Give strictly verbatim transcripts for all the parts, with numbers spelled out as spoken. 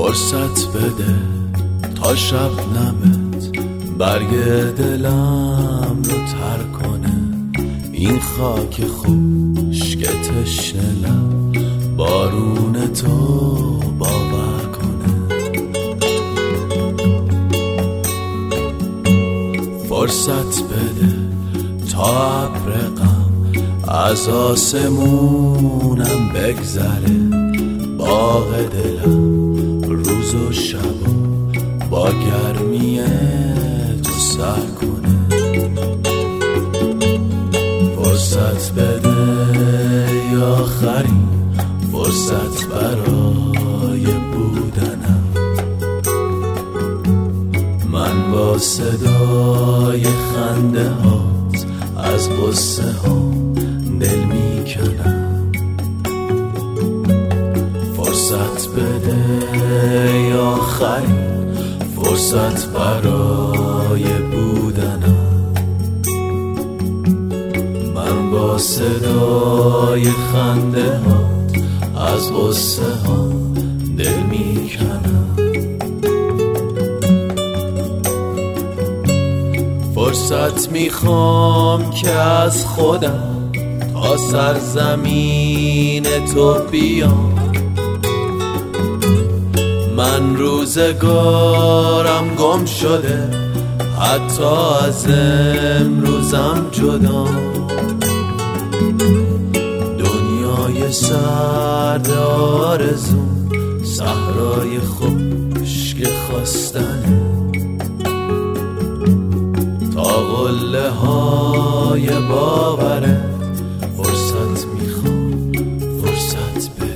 فرصت بده تا شب نمت برگ دلم رو تر کنه، این خاک خشک تشنه‌لب بارون تو باور کنه. فرصت بده تا ابر غم از آسمونم بگذره، باغ دلم روز و شب با گرمی تو سر کنه. فرصت بده یا آخرین فرصت برای بودنم، من با صدای خنده هات از غصه ها دل میکنم. فرصت بده یا آخرین فرصت برای بودنم، من با صدای خنده هات از غصه ها دل میکنم. فرصت میخوام که از خودم تا سرزمین تو بیام، من روزگارم گم شده حتی از امروزم جدا. دنیای سرد آرزوم صحرای خشک خواستنه، تا قله های باوره فرصت میخوام فرصت بده.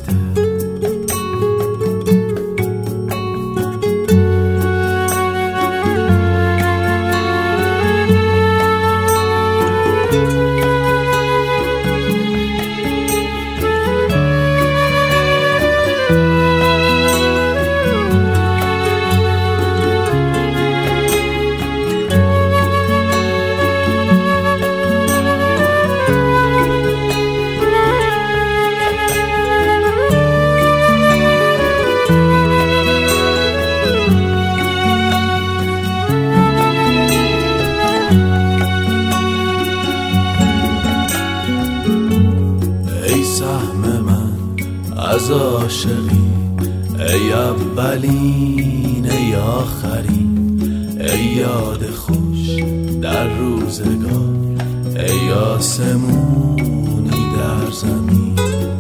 سهم من از عاشقی، ای اولین ای آخرین، ای یاد خوش در روزگار، ای آسمونی در زمین.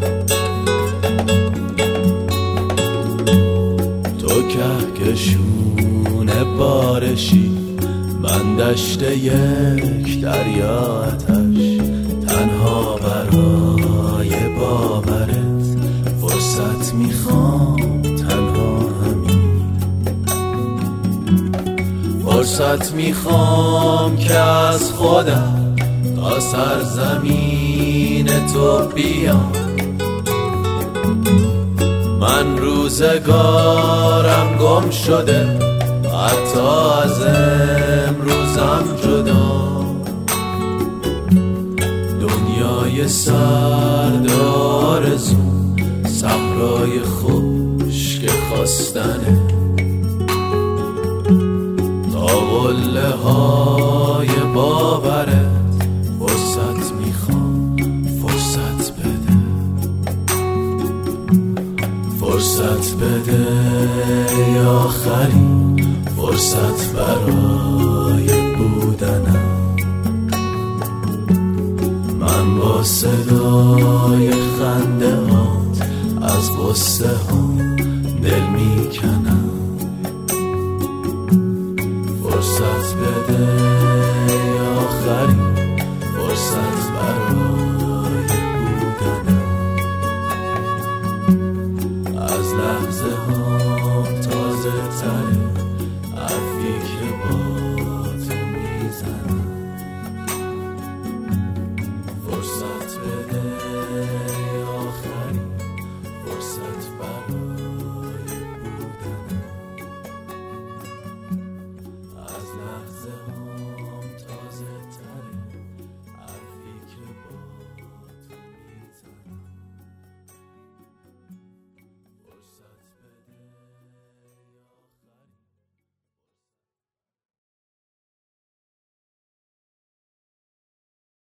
تو کهکشون بارشی، من دشت یک دریا آتش، تنها برای باورت فرصت میخوام تنها همین. فرصت میخوام که از خودم تا سرزمین تو بیام، من روزگارم گم شده حتی از امروزم جدا. دنیای سرد آرزوم صحرای خشک خواستنه، تا قله های باورت فرصت میخوام فرصت بده. فرصت بده یا آخرین فرصت برای بودنم، من با صدای خنده هات از غصه ها دل میکنم. فرصت بده یا آخرین فرصت برای بودنم، از لحظه ها